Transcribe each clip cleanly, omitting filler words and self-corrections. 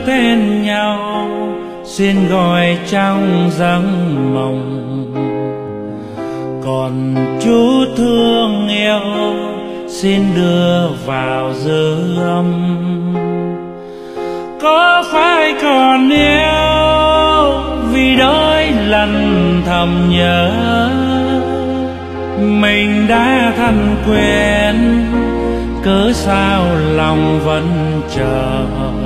tên nhau, xin gọi trong giấc mộng. Còn chú thương yêu xin đưa vào dư âm. Có phải còn yêu vì đôi lần thầm nhớ, mình đã thân quen cớ sao lòng vẫn chờ.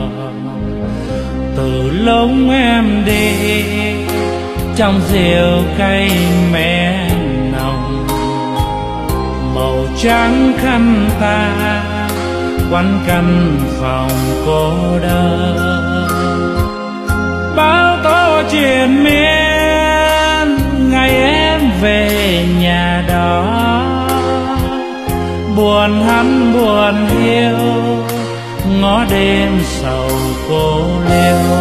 Từ lúc em đi trong rượu cay mẹ nồng, màu trắng khăn ta quanh căn phòng cô đơn. Bao tố chuyện miên ngày em về nhà đó, buồn hắn buồn hiu ngó đêm sầu cô liêu.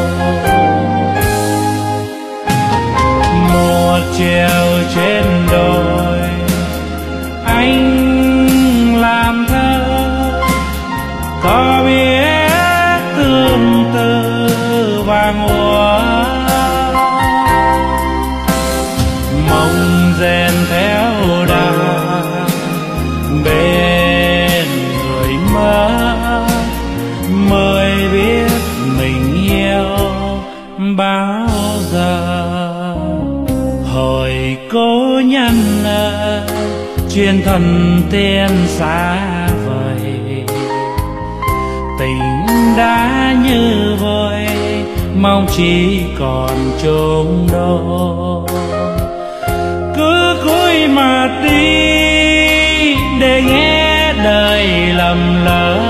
Một chiều trên đồi anh làm thơ, có biết tương tư vàng úa. Mộng rèn theo đàn bên người mơ, mới biết mình yêu bao giờ. Hồi cố nhân chuyên thần tiên xa vời, tình đã như vơi mong chỉ còn chung đôi. Cứ cúi mặt đi để nghe đời lầm lỡ,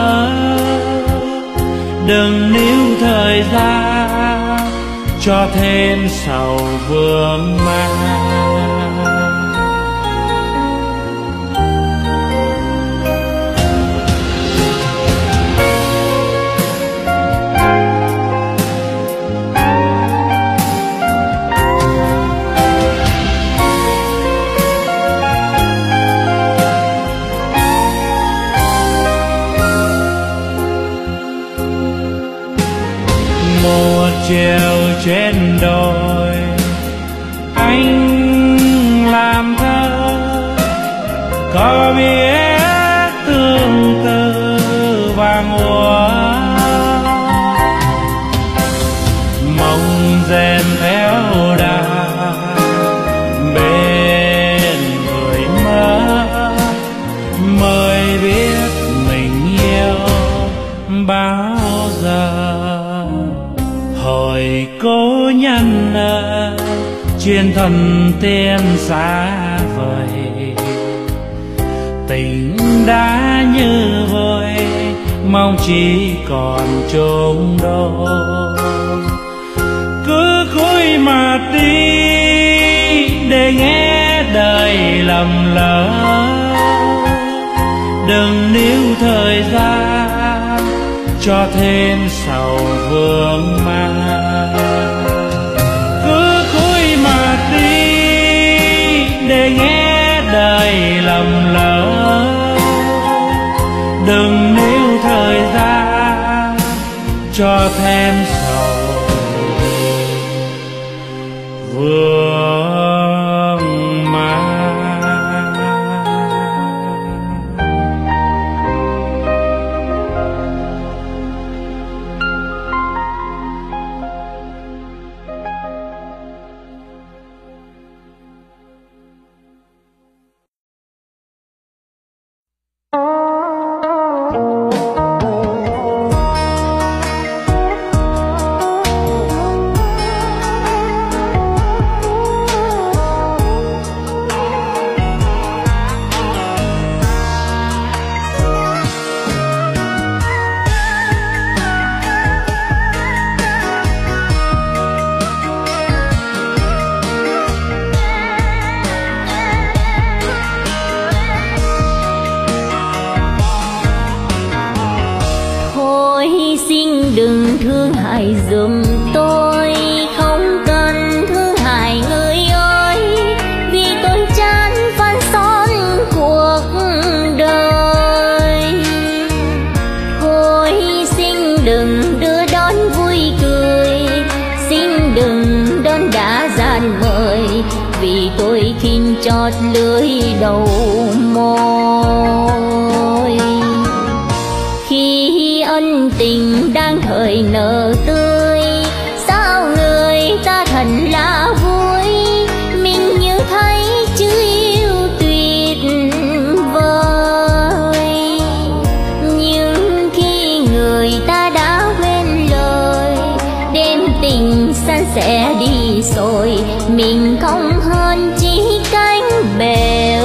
đừng níu thời gian cho thêm sầu vương mang. Một chiều trên đồi anh làm thơ, có biết tương tư vàng úa. Mộng rèn theo đàn bên người mơ, mới biết mình yêu bao giờ. Hồi cố nhân chuyên thần tiên xa vời, tình đã như vơi mong chỉ còn chung đôi. Cứ cúi mặt đi để nghe đời lầm lỡ, đừng níu thời gian cho thêm sầu vương mang. Cứ cúi mặt đi để nghe đời lầm lỡ, đừng níu thời gian cho thêm sầu vương mang. Đừng thương hại giùm tôi, không cần thương hại người ơi, vì tôi chán phán son cuộc đời. Thôi xin đừng đưa đón vui cười hỡi nở tươi, sao người ta thành lá vui, mình như thấy chữ yêu tuyệt vời. Nhưng khi người ta đã quên lời, đêm tình san sẻ đi rồi, mình không hơn chỉ cánh bèo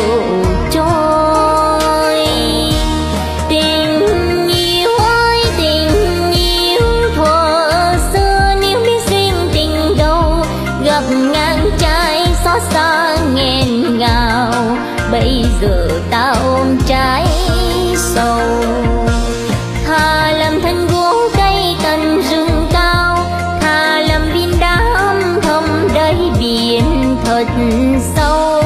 trôi. Tình yêu ơi tình yêu thuở xưa, nếu biết riêng tình đâu, gặp ngang trái xót xa nghẹn ngào, bây giờ ta ôm trái sầu. Thà làm thân gỗ cây tận rừng cao, thà làm viên đá âm thầm đáy biển thật sâu.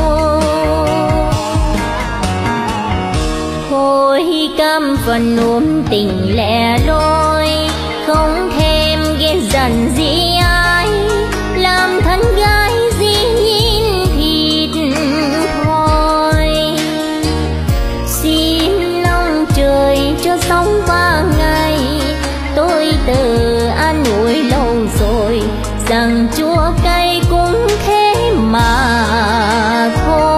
Hồi cam phần ôm tình lẻ loi, không thèm ghét dần gì ai, làm thân gái dĩ nhiên thịt thôi. Xin lòng trời cho sống qua ngày, tôi tự an ủi lâu rồi, rằng chua cay cũng thế mà thôi.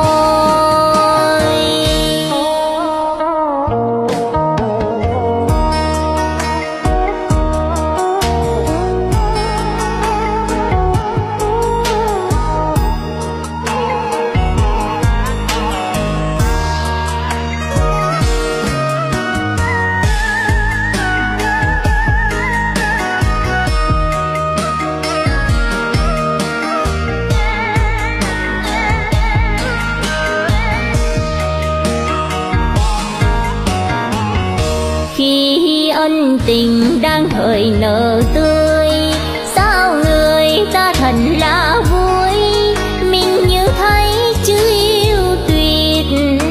Khi ân tình đang thời nở tươi, sao người ta thành lá vui, mình như thấy chữ yêu tuyệt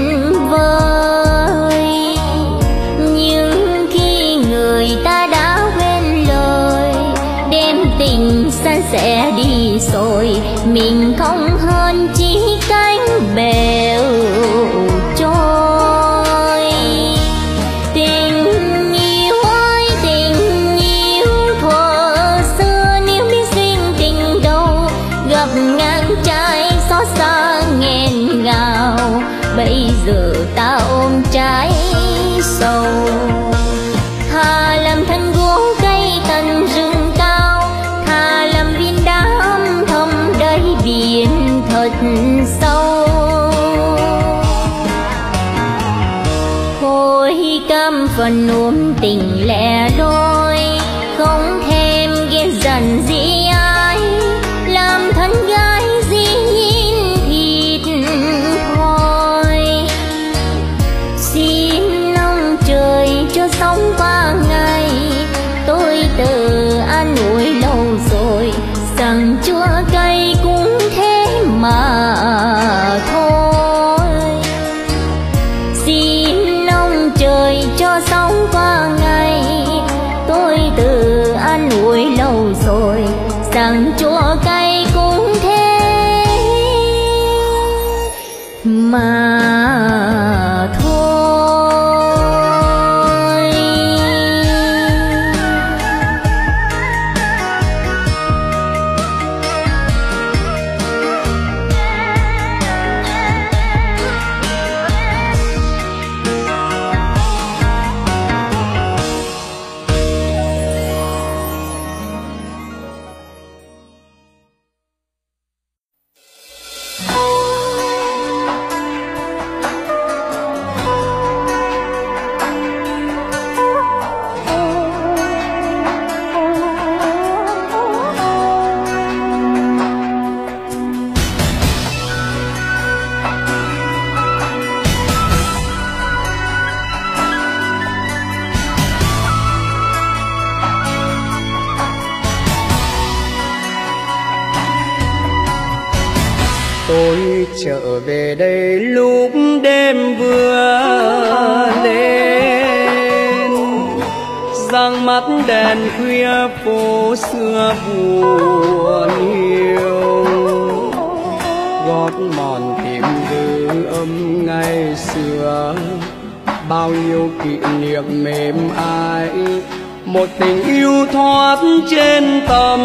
vời. Nhưng khi người ta đã quên lời, đêm tình san sẻ đi rồi, mình không hơn chỉ cánh bèo trôi. Tình yêu ơi tình yêu thuở xưa, nếu biết riêng tình đâu, gặp ngang trái xót xa nghẹn ngào, bây giờ ta ôm trái sầu. Thà làm thân gỗ cây tận rừng cao, thà làm viên đá âm thầm đáy biển thật sâu. Hồi cam phần ôm tình lẻ loi, không thèm ghét dần gì ai, làm thân gái dĩ nhiên thịt thôi. Xin lòng trời cho sống qua ngày, tôi tự an ủi lâu rồi, rằng chua cay cũng thế mà thôi. Xin ông trời cho sống qua ngày, tôi tự an ủi lâu rồi, rằng chua cay cũng thế mà thôi. Tôi trở về đây lúc đêm vừa lên, răng mắt đèn khuya phố xưa buồn hiu, gót mòn tìm dư âm ngày xưa, bao nhiêu kỷ niệm mềm ái một tình yêu thoát trên tầm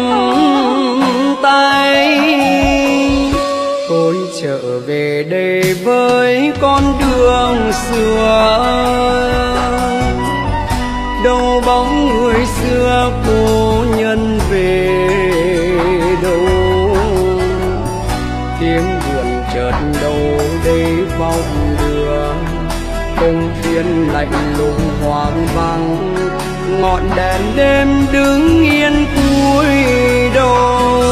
tay. Tôi trở về đây với con đường xưa, đâu bóng người xưa cô nhân về đâu. Tiếng buồn chợt đâu đây vọng đưa, công viên lạnh lùng hoang vắng, ngọn đèn đêm đứng yên cúi đầu.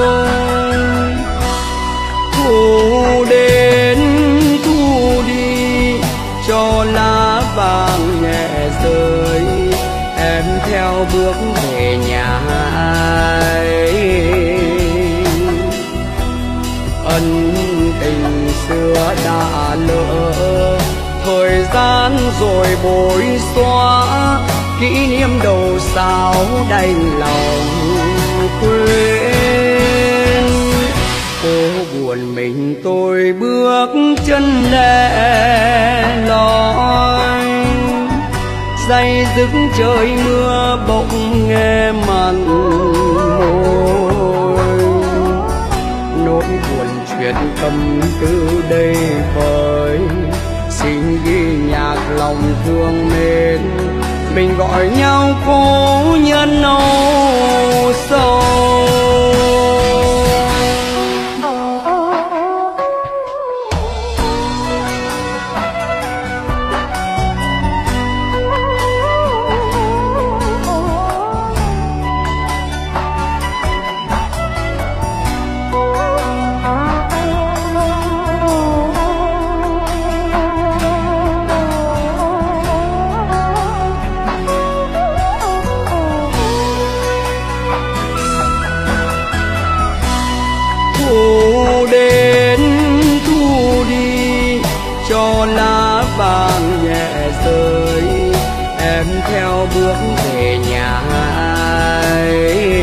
Thu đến thu đi cho lá vàng nhẹ rơi, em theo bước về nhà ấy. Ân tình xưa đã lỡ, thời gian rồi bối xóa, kỷ niệm đầu sao đành lòng quên. Cô buồn mình tôi bước chân lẻ loi, day dứt trời mưa bỗng nghe mặn môi. Nỗi buồn chuyện tâm tư đây vơi, xin ghi nhạc lòng thương mến, mình gọi nhau cố nhân âu sầu. Thu đến thu đi cho lá vàng nhẹ rơi, em theo bước về nhà ấy.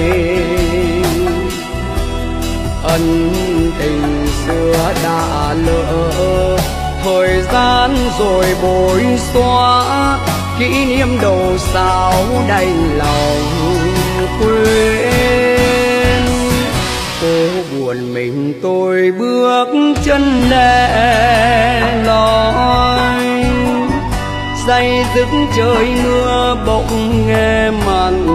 Ân tình xưa đã lỡ, thời gian rồi bối xóa, kỷ niệm đầu sao đành lòng quên. Cô buồn mình tôi bước chân lẻ loi, day dứt trời mưa bỗng nghe mặn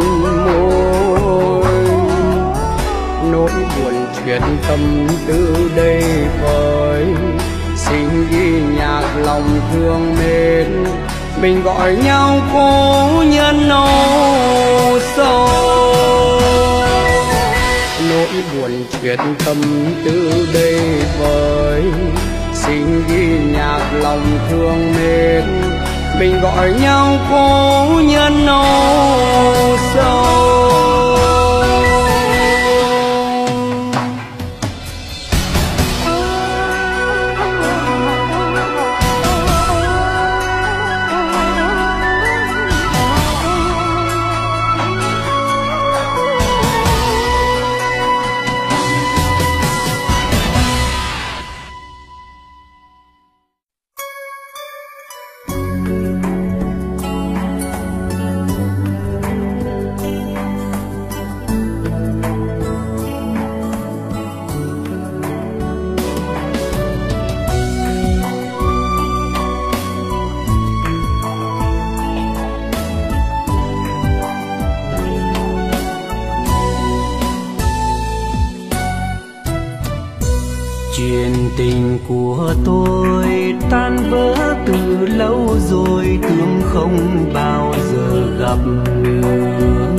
môi. Nỗi buồn chuyện tâm tư đây vơi, xin ghi nhạc lòng thương mến, mình gọi nhau cố nhân âu sầu. Nỗi buồn chuyện tâm tư đây vơi, xin ghi nhạc lòng thương mến, mình gọi nhau cố nhân âu sầu. Chuyện tình của tôi tan vỡ từ lâu rồi, tưởng không bao giờ gặp nữa.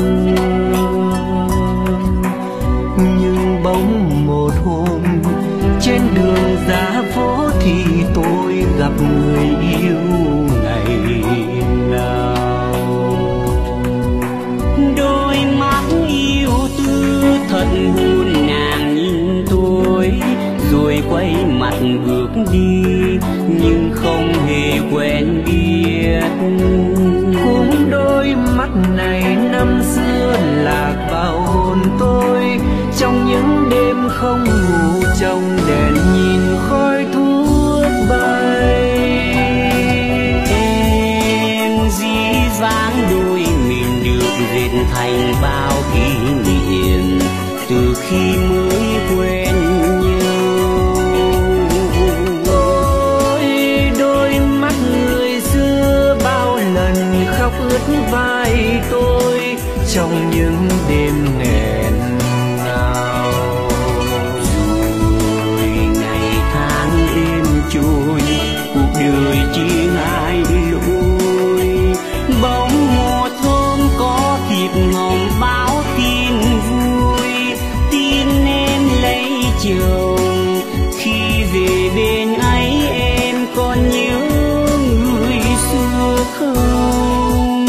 Nhưng bỗng một hôm trên đường ra phố thì tôi gặp người yêu ngày nào. Đôi mắt yêu tư thật hồn nàng nhìn tôi, rồi quay mặt bước đi nhưng không hề quen biết. Cũng đôi mắt này năm xưa lạc vào hồn tôi, trong những đêm không ngủ trong đèn nhìn khói thuốc bay. Em dí dáng đôi mình thành bao kỷ niệm từ khi mới quen nhau. Ôi đôi mắt người xưa bao lần khóc ướt vai tôi trong những đêm nghẹn ngào. Rồi ngày tháng êm trôi, cuộc đời chỉ hai lối. Bỗng một hôm có thiệp hồng báo tin vui, tin em lấy chồng. Khi về bên ấy em còn nhớ người xưa không?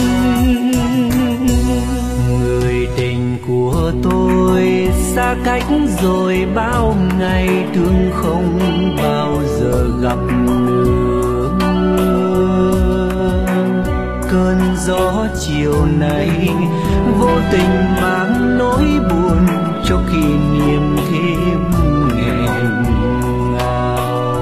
Người tình của tôi xa cách rồi bao ngày, thương không bao giờ gặp nữa. Cơn gió chiều nay vô tình mang nỗi buồn cho kỷ niệm thêm nghẹn ngào.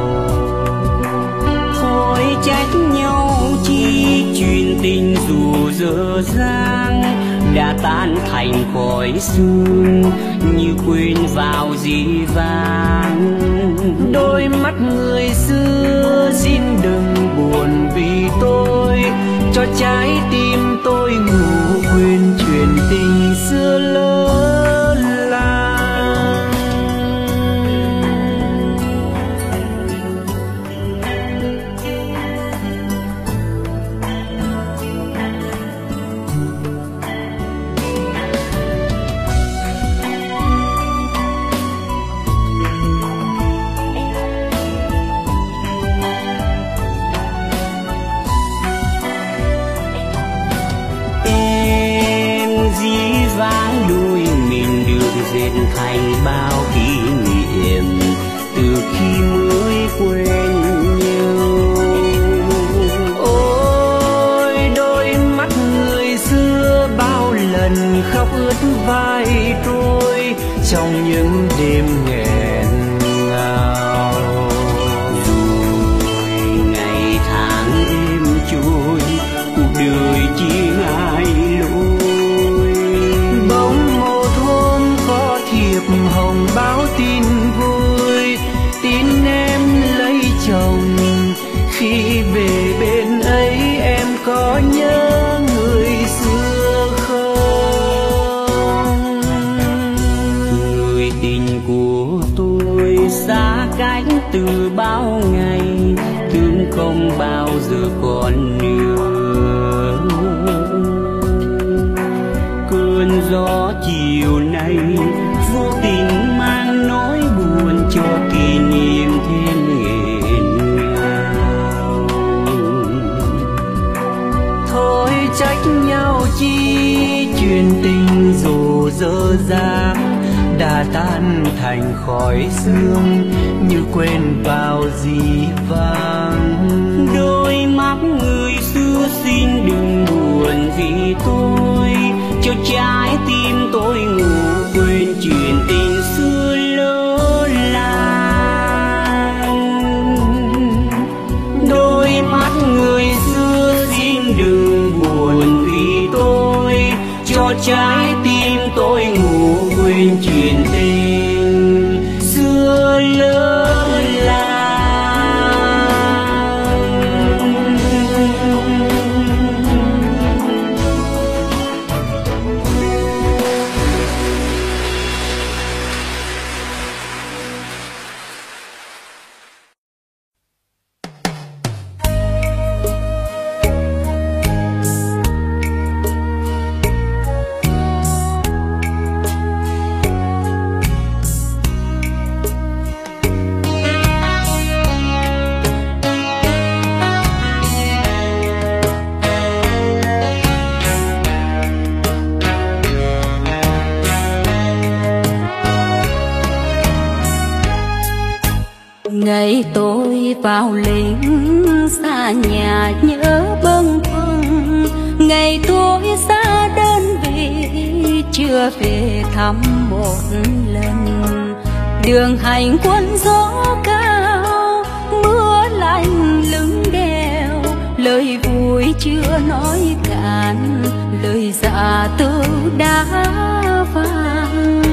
Thôi trách nhau chi, chuyện tình dù dở dang đã tan thành khói sương như quên vào dĩ vãng. Đôi mắt người xưa xin đừng buồn vì tôi, cho trái tim tôi ngủ quên chuyện tình xưa lỡ làng. Dệt thành bao kỷ niệm từ khi mới quen nhau. Ôi đôi mắt người xưa bao lần khóc ướt vai tôi trong những đêm nghẹn ngào. Rồi ngày tháng êm trôi, cuộc đời chỉ hai lối. Bỗng một hôm có thiệp hồng báo tin vui, tin em lấy chồng. Khi về bên ấy em có nhớ người xưa không? Người tình của tôi xa cách từ bao ngày, thương không bao giờ còn nữa. Cơn gió chiều nay vô tình mang nỗi buồn cho kỷ niệm thêm nghẹn ngào. Thôi trách nhau chi, chuyện tình dù dở dang đã tan thành khói sương như quên vào dĩ vãng. Đôi mắt người xưa xin đừng buồn vì tôi, cho trái tim tôi ngủ quên chuyện tình xưa lỡ làng. Đôi mắt người xưa xin đừng buồn vì tôi, cho trái tim tôi ngủ quên chuyện tình xưa lỡ làng. Ngày tôi vào lính xa nhà nhớ bâng khuâng, ngày tôi xa đơn vị chưa về thăm một lần. Đường hành quân gió cao, mưa lạnh lưng đèo, lời vui chưa nói cạn, lời dạ từ đã vang.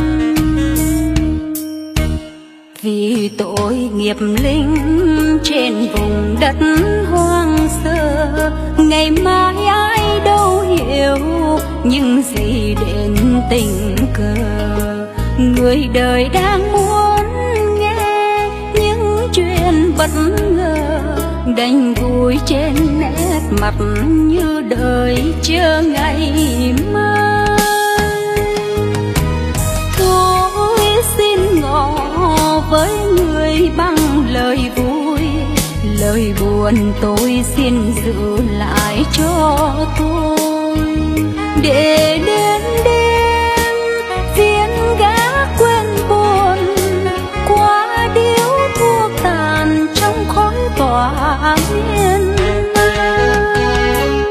Vì tội nghiệp linh trên vùng đất hoang sơ, ngày mai ai đâu hiểu những gì đến tình cờ. Người đời đang muốn nghe những chuyện bất ngờ, đành vui trên nét mặt như đời chờ ngày mai. Thôi xin ngỏ với người bằng lời vui, lời buồn tôi xin giữ lại cho tôi. Để đến đêm phiên gác quên buồn, qua điếu thuốc tàn trong khói tỏa miên man.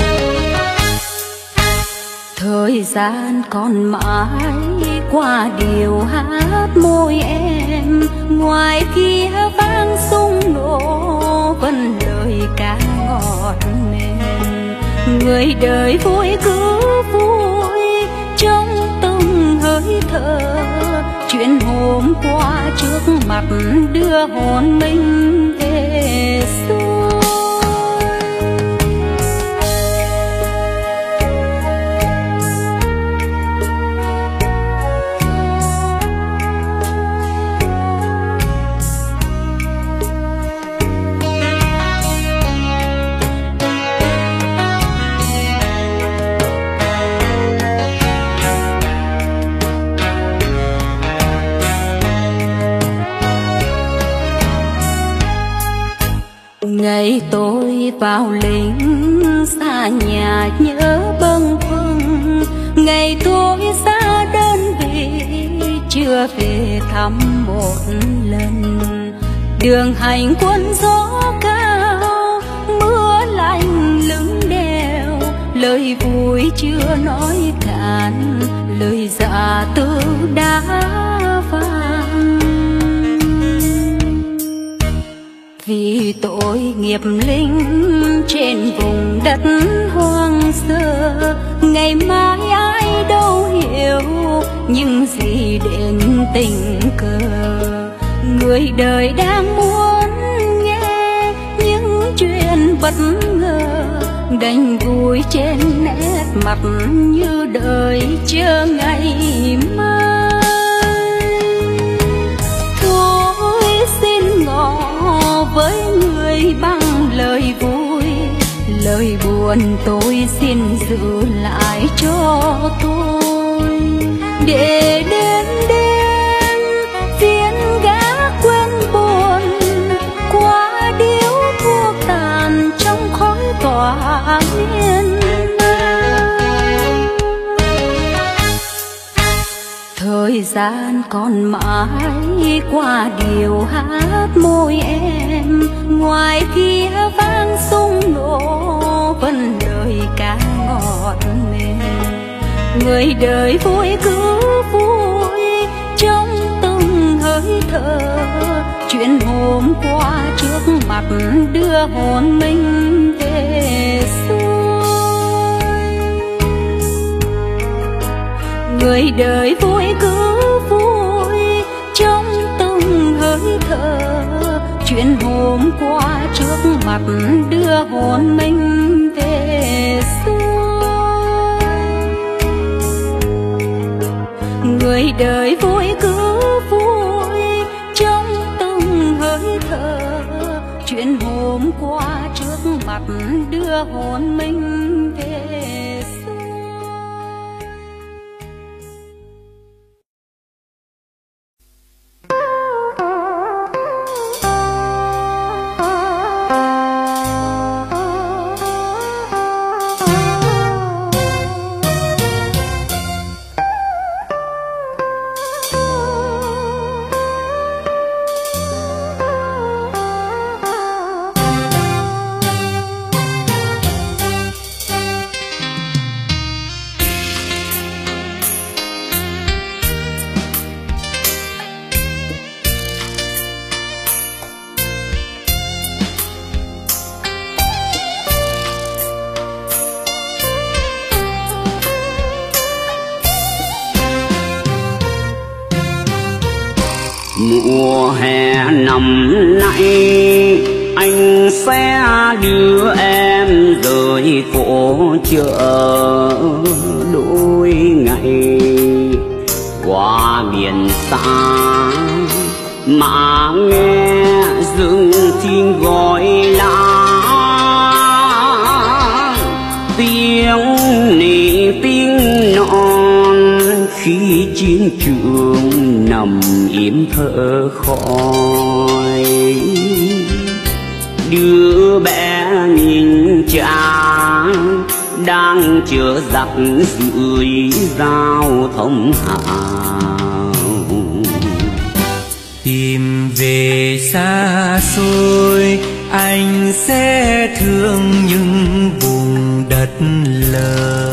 Thời gian còn mãi qua điều hát môi em, ngoài kia vang sung nổ vẫn lời ca ngọt mềm. Người đời vui cứ vui trong từng hơi thở, chuyện hôm qua trước mặt đưa hồn mình về xuôi. Ngày tôi vào lính xa nhà nhớ bâng khuâng, ngày tôi xa đơn vị chưa về thăm một lần. Đường hành quân gió cao, mưa lạnh lưng đèo, lời vui chưa nói cạn, lời dạ từ đã vang. Vì tội nghiệp linh trên vùng đất hoang sơ, ngày mai ai đâu hiểu những gì đến tình cờ. Người đời đang muốn nghe những chuyện bất ngờ, đành vui trên nét mặt như đời chờ ngày mai. Thôi xin ngỏ với người bằng lời vui, lời buồn tôi xin giữ lại cho tôi. Để đến đêm phiên gác quên buồn, qua điếu thuốc tàn trong khói tỏa miên man. Thời gian còn mãi qua điều hát môi em, ngoài kia vang sung nổ vẫn lời ca ngọt mềm. Người đời vui cứ vui trong từng hơi thở, chuyện hôm qua trước mặt đưa hồn mình về xuôi. Người đời vui cứ vui trong từng hơi thở, chuyện hôm qua trước mặt đưa hồn mình về xuôi. Người đời vui cứ vui trong từng hơi thở, chuyện hôm qua trước mặt đưa hồn mình về xuôi. Mùa hè năm nay anh sẽ đưa em rời phố chợ đôi ngày, qua biển xa mà nghe rừng chim gọi lá, tiếng nỉ tiếng non khi chiến trường nằm im thở khói. Đứa bé nhìn cha đang chở giặc dưới giao thông hào, tìm về xa xôi anh sẽ thương những vùng đất lờ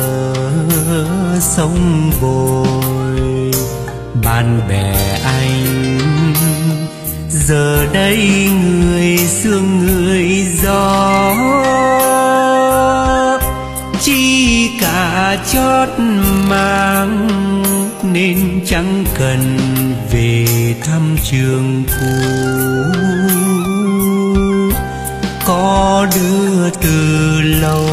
sông bồi. Bạn bè anh giờ đây người sương người gió, chỉ cả chót mang nên chẳng cần về thăm trường cũ. Có đứa từ lâu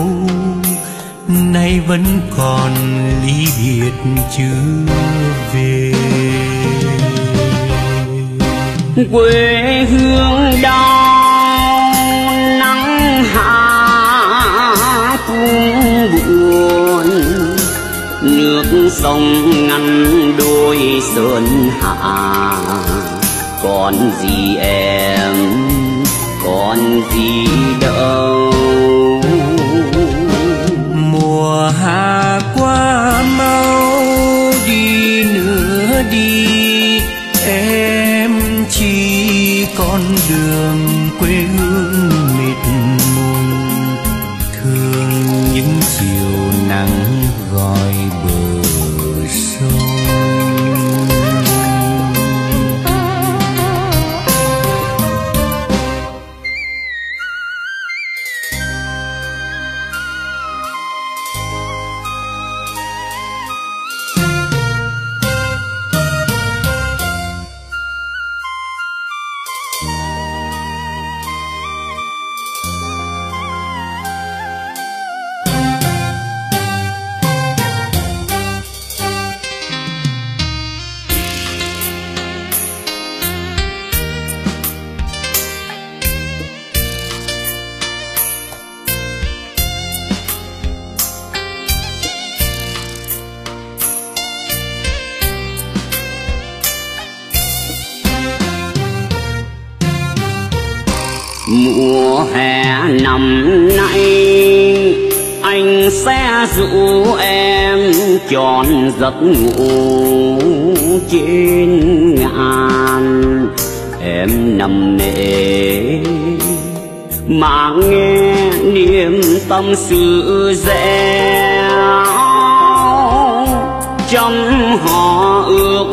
nay vẫn còn ly biệt chưa về. Quê hương đau nắng hạ cũng buồn, nước sông ngăn đôi sơn hạ. Còn gì em, còn gì đâu. Mùa hạ qua mau đi nữa đi, em chỉ con đường quê hương mịt mùng. Thương những chiều nắng gọi bờ sông. Mùa hè năm nay anh sẽ dụ em tròn giấc ngủ trên ngàn. Em nằm nề mà nghe niềm tâm sự dẻo, trong họ ước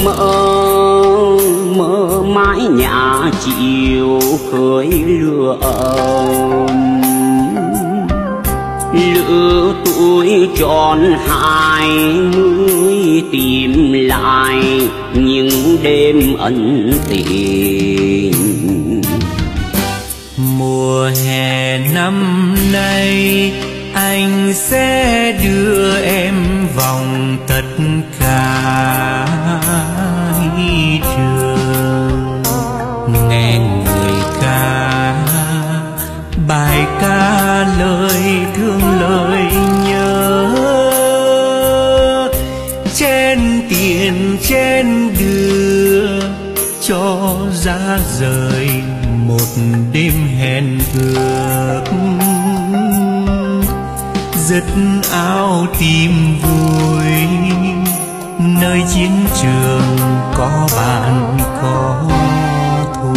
mơ mãi nhà chiều khơi lửa ấm. Lứa tuổi tròn 20 tìm lại những đêm ân tình. Mùa hè năm nay anh sẽ đưa em vòng tất cả trường, nghe người ca bài ca lời thương lời nhớ. Trên tiền trên đưa cho ra rời một đêm hẹn ước, dứt áo tim vui nơi chiến trường có bạn có thù.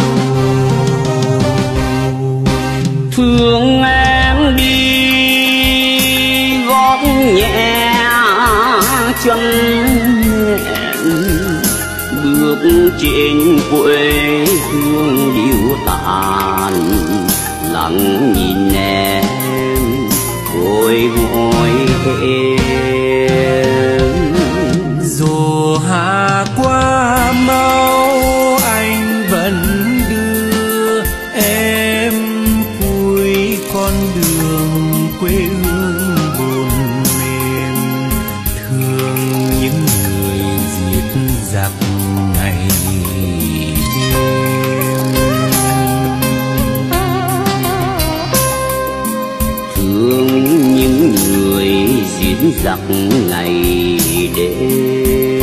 Thương em đi gót nhẹ chân bước trên quê hương điêu tàn, lặng nhìn em bồi hồi thêm. Dù hạ qua mau anh thương những người diễn giặc ngày đêm.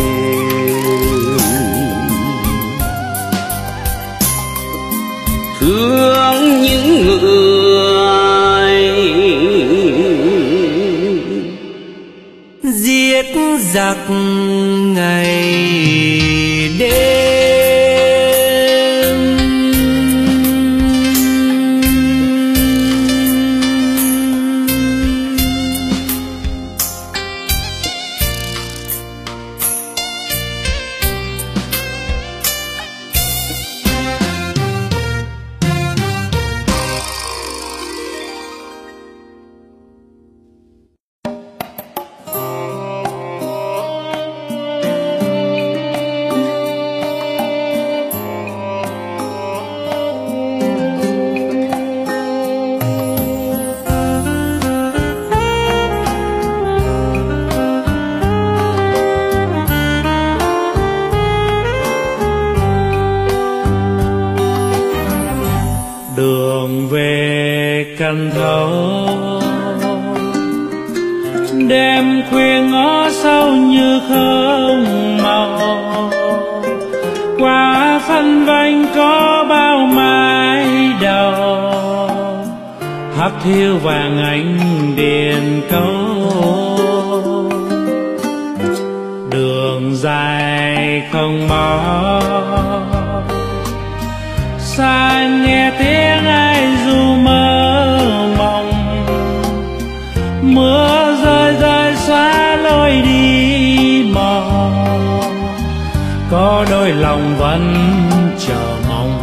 Thương những người giết giặc ngày đêm. Đường về Cần Thơ, đêm khuya ngõ sâu như không màu, qua phân vanh có bao mái đầu, hắc thiêu vàng ánh điền câu. Đường dài không bỏ, xa nghe tiếng ai ru mơ mộng, mưa rơi rơi xóa lối đi mòn, có đôi lòng vẫn chờ mong.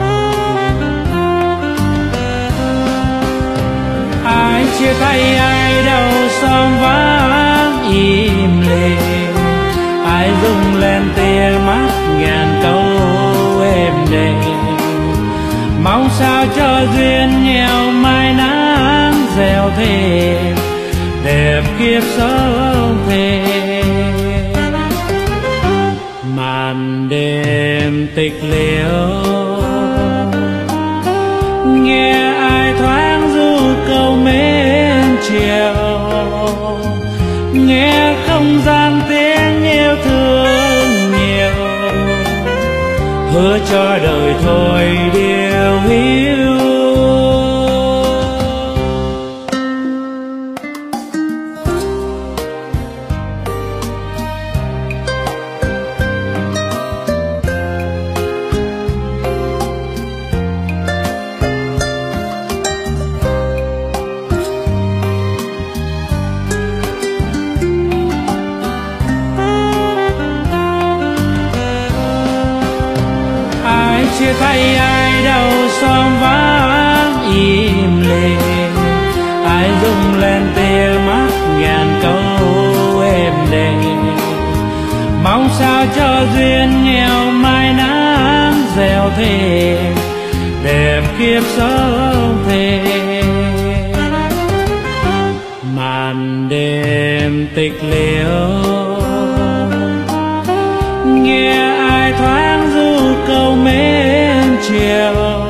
Ai chia tay ai đâu xóm vắng im lìm, ai rung lên tia mắt ngàn câu êm đềm. Mong sao cho duyên nghèo mai nắng gieo thêm đẹp kiếp sống thêm. Màn đêm tịch liêu, nghe ai thoáng ru câu mến chiều, nghe không gian tiếng yêu thương nhiều, hứa cho đời thôi điều hiu. Chia tay ai đâu xóm vắng im lìm, ai rung lên tia mắt ngàn câu êm đềm. Mong sao cho duyên nghèo mai nắng gieo thêm đẹp kiếp sống thêm. Màn đêm tịch liêu, nghe ai thoáng ru câu mến chiều,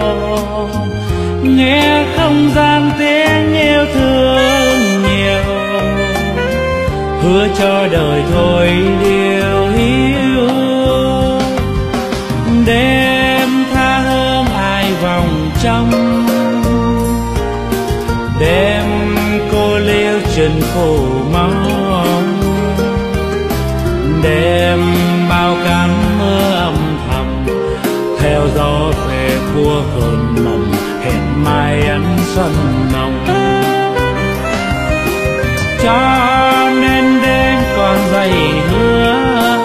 nghe không gian tiếng yêu thương nhiều, hứa cho đời thôi điều hiu. Đêm tha hương ai vòng trong, đêm cô liêu chân phủ mong, đêm bao cánh mưa âm thầm theo gió về khua cơn mộng, hẹn mai ánh xuân nồng. Cho nên đêm còn dày hứa,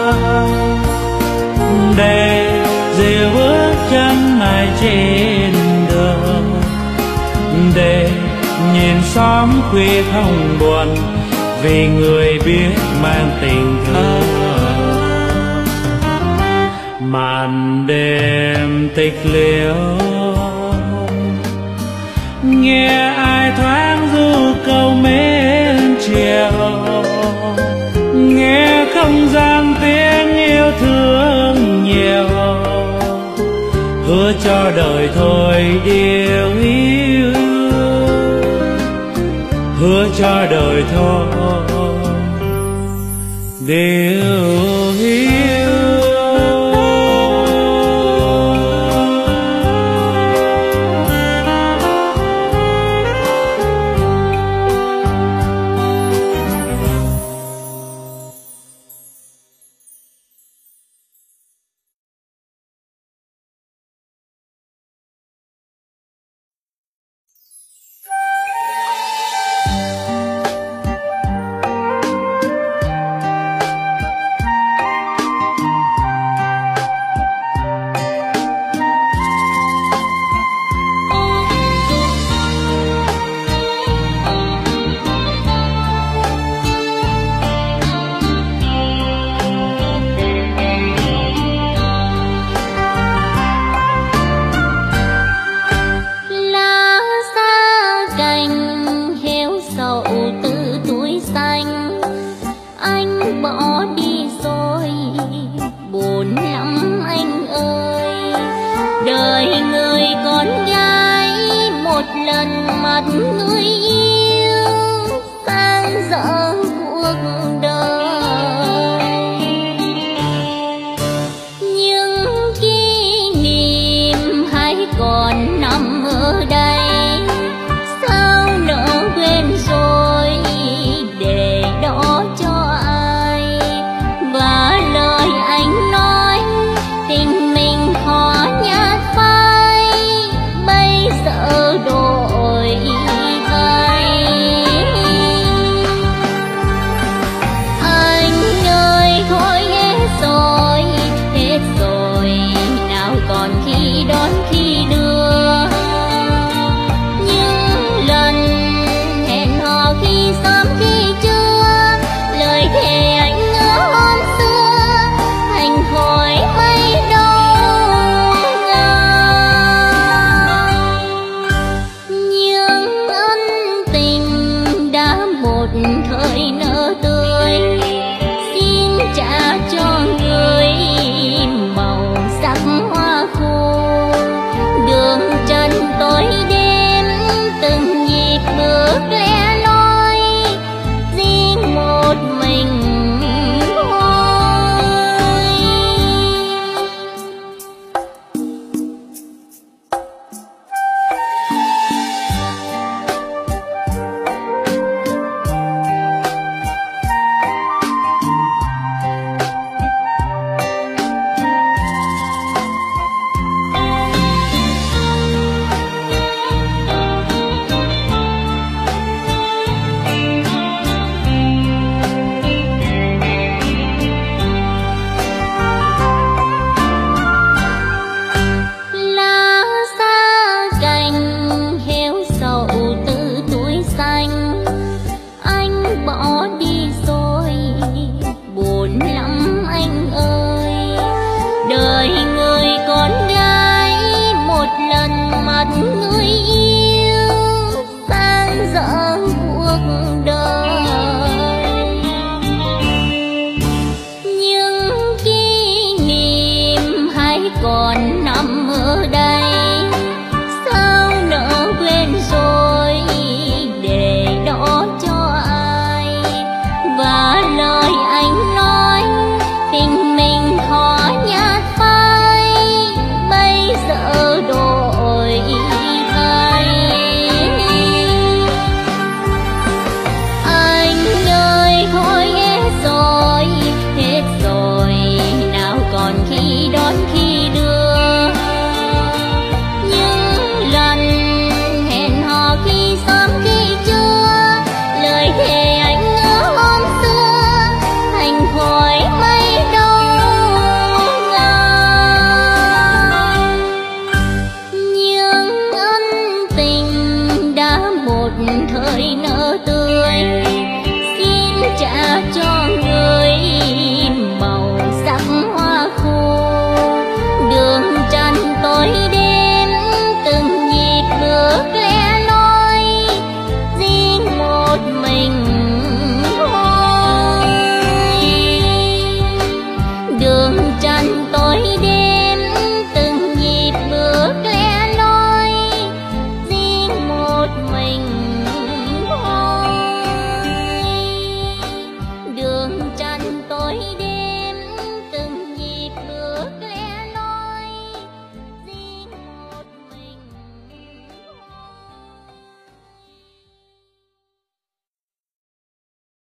để dìu bước chân ai trên đường, để nhìn xóm khuya không buồn, vì người biết mang tình thương. Màn đêm tịch liêu, nghe ai thoáng ru câu mến chiều, nghe không gian tiếng yêu thương nhiều, hứa cho đời thôi điều hiu, hứa cho đời thôi điều hiếu.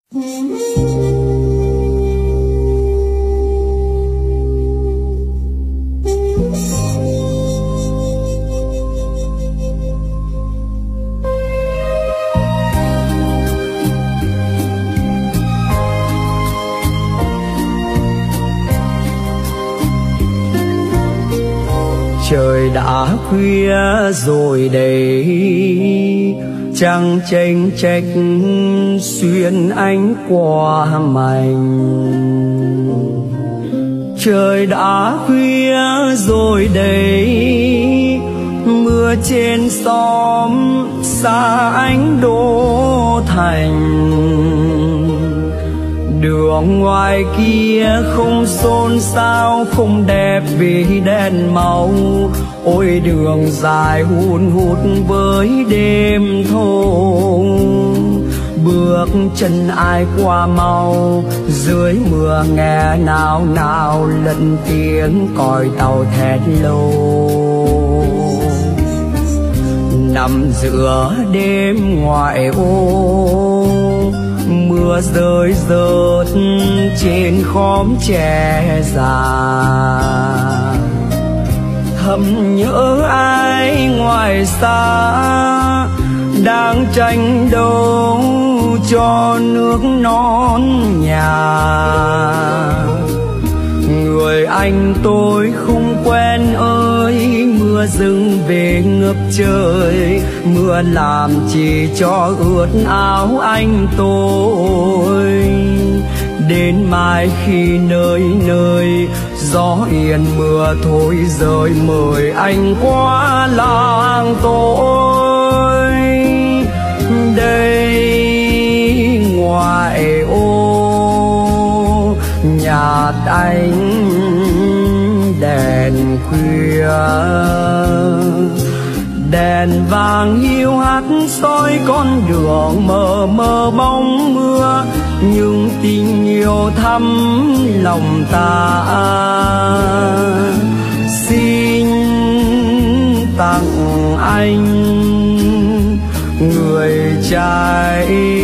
Trời đã khuya rồi đấy, trăng chênh chách xuyên ánh qua mành. Trời đã khuya rồi đấy, mưa trên xóm xa ánh đô thành. Đường ngoài kia không xôn xao, không đẹp vì đèn màu. Ôi đường dài hun hút với đêm thâu. Bước chân ai qua mau, dưới mưa nghe nào nào lẫn tiếng còi tàu thét lâu. Nằm giữa đêm ngoại ô, mưa rơi rớt trên khóm tre già. Thầm nhớ ai ngoài xa, đang tranh đấu cho nước non nhà. Người anh tôi không quen ơi, mưa dâng về ngập trời. Mưa làm chỉ cho ướt áo anh tôi. Đến mai khi nơi nơi gió yên mưa thôi rơi, mời anh qua làng tôi. Đây ngoại ô nhà anh đèn khuya, đèn vàng hiu hắt soi con đường mờ mờ bóng mưa. Nhưng tình yêu thắm lòng ta, xin tặng anh người trai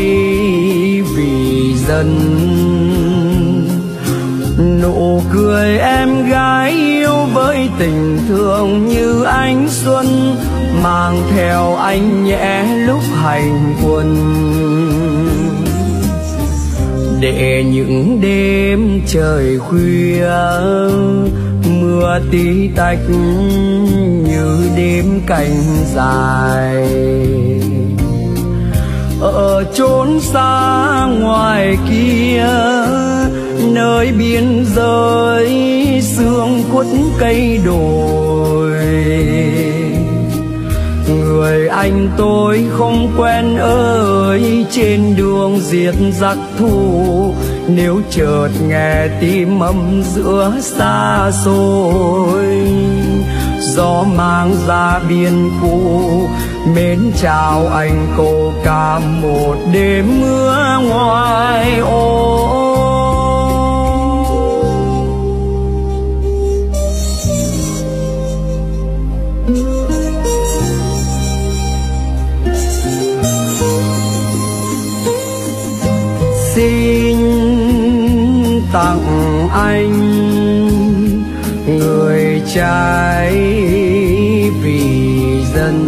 vì dân. Nụ cười em gái yêu với tình thương như ánh xuân, mang theo anh nhẹ lúc hành quân. Để những đêm trời khuya, mưa tí tách như đêm canh dài. Ở chốn xa ngoài kia, nơi biên giới sương khuất cây đồi. Người anh tôi không quen ơi, trên đường diệt giặc thù. Nếu chợt nghe tim ấm giữa xa xôi, gió mang ra biên khu, mến chào anh cô ca một đêm mưa ngoài ô. Xin tặng anh người trai vì dân.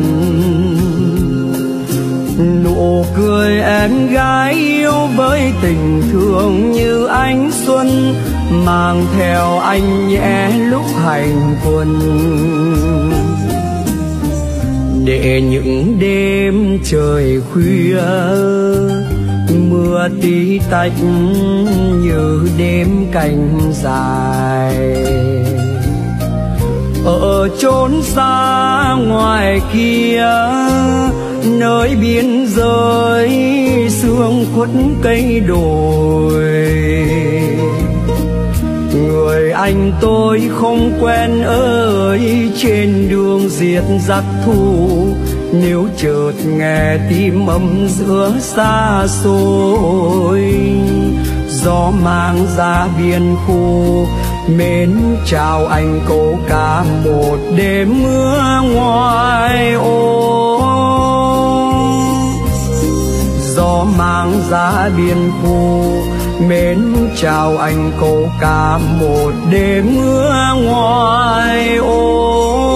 Nụ cười em gái yêu với tình thương như ánh xuân, mang theo anh nhẹ lúc hành quân. Để những đêm trời khuya, mưa tí tách như đêm canh dài. Ở chốn xa ngoài kia, nơi biên giới sương khuất cây đồi. Người anh tôi không quen ơi, trên đường diệt giặc thù. Nếu chợt nghe tim ấm giữa xa xôi, gió mang ra biên khu, mến chào anh cô ca một đêm mưa ngoài ô. Gió gió mang giá biên khu. Mến chào anh câu ca một đêm mưa ngoài ô.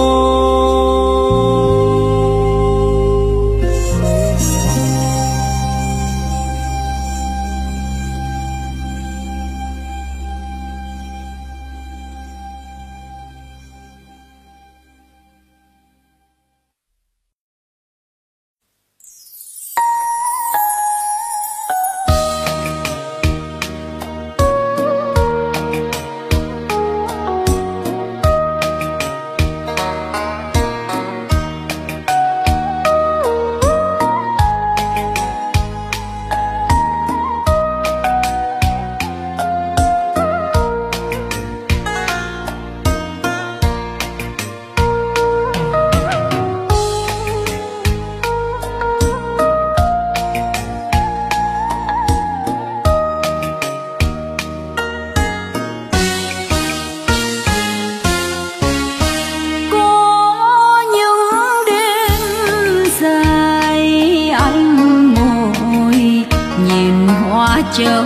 Châu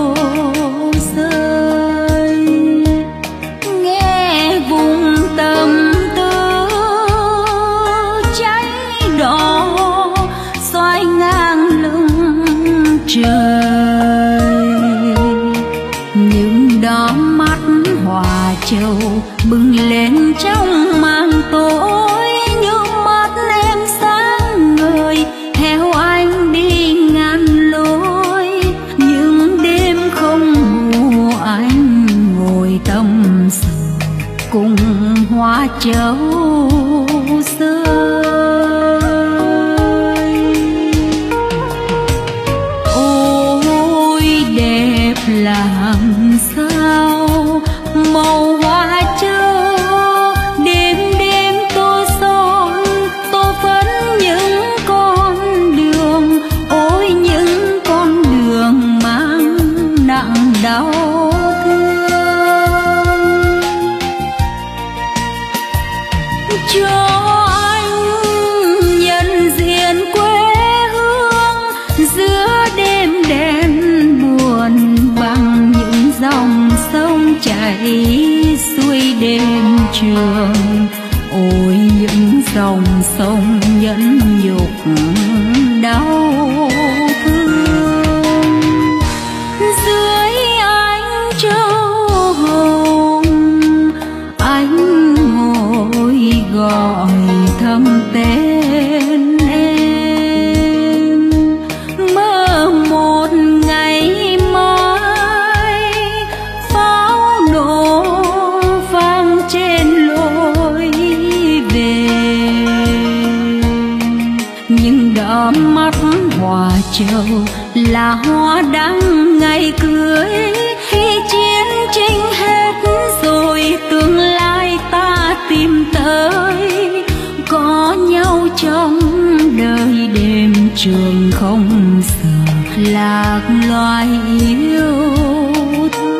rơi nghe vùng tâm tư cháy đỏ xoay ngang lưng trời. Những đỏ mắt hòa châu bừng lên trong màn tối, như mắt em sáng ngời theo anh đi ngàn lối. Những đêm không ngủ anh ngồi tâm sự cùng hoa châu rơi. Ôi đẹp làm sao màu hoa châu, đêm đêm tô son tô phấn những con đường. Ôi những con đường mang nặng đau thương, cho anh nhận diện quê hương giữa đêm đen buồn bằng những dòng sông chảy xuôi đêm trường. Ôi những dòng sông nhẫn nhục đau thương, dưới ánh châu hồng anh ngồi gọi thầm tên em. Mơ một ngày mai pháo nổ vang trên lối về, nhưng đỏ mắt hoa châu là hoa đắng ngày cưới. Khi chiến tranh hết rồi tương lai ta tìm tới, có nhau trong đời đêm trường không sợ lạc loài yêu thương.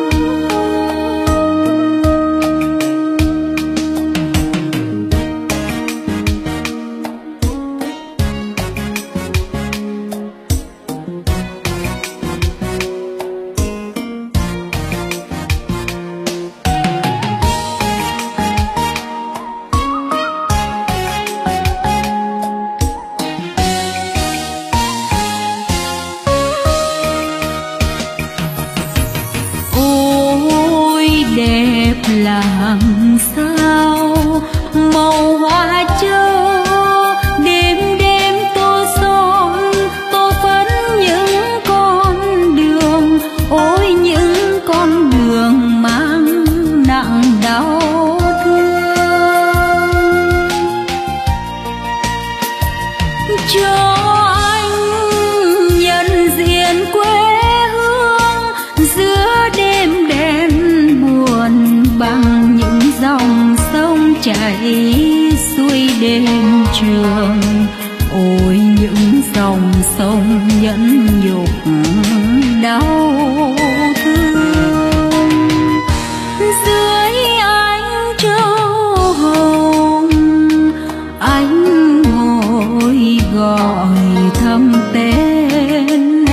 Đẹp làm sao màu hoa châu, đêm đêm tô son tô phấn những con đường. Ôi những con đường mang nặng đau thương, cho anh nhận diện quê hương giữa đêm đen buồn bằng những dòng sông chảy xuôi đêm trường. Ôi những dòng sông nhẫn nhục đau thương, dưới ánh châu hồng anh ngồi gọi thầm tên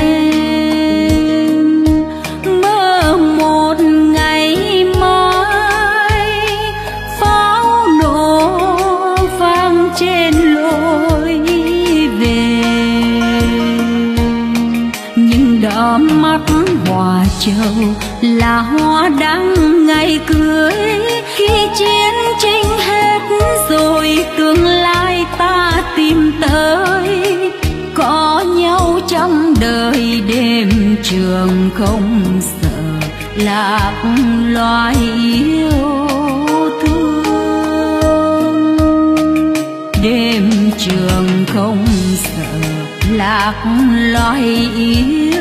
đậm mắt hòa châu là hoa đăng ngày cưới. Khi chiến tranh hết rồi tương lai ta tìm tới, có nhau trăm đời đêm trường không sợ lạc loài yêu thương. Đêm trường không sợ lạc loài yêu